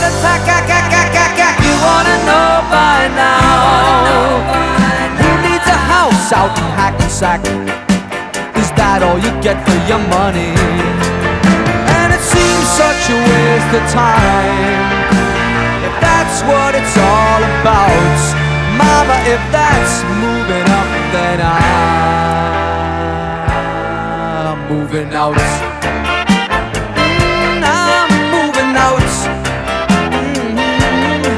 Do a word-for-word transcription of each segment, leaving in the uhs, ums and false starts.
attack. You wanna know by now who needs a house out in Hackensack? Is that all you get for your money? And it seems such a waste of time if that's what it's all about. Mama, if that's moving up, then I'm moving out. Mm, I'm moving out. Mm-hmm.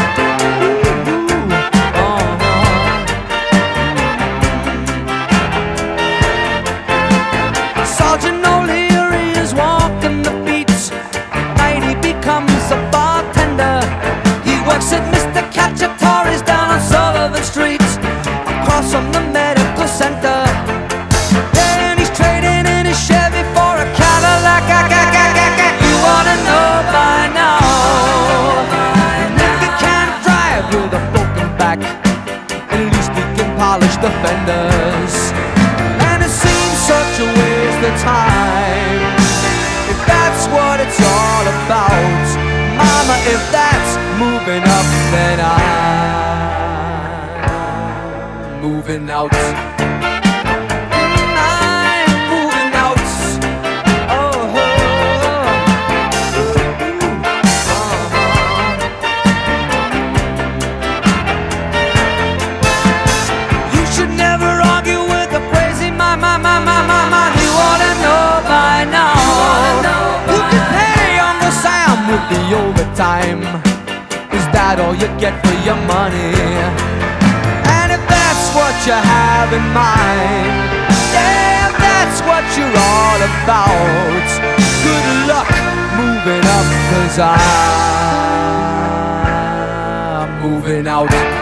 Uh-huh. Sergeant O'Leary is walking the beats. Night he becomes a bartender. He works at Mister Cacciatore's down on Sullivan Street, across from the medical center. Yeah, and he's trading in his Chevy for a Cadillac. You wanna know by now, if he can't drive with a broken back, at least he can polish the fenders. And it seems such a waste of time if that's what it's all about. Mama, if that's moving up, then I'm moving out. Mm, I'm moving out. Oh, oh, oh. Uh-huh. You should never argue with a crazy man, man, man, man, man, man. You wanna know by now. You can pay Uncle Sam with the overtime. Is that all you get for your money? And if that's what you have in mind, yeah, if that's what you're all about, good luck moving up, 'cause I'm moving out.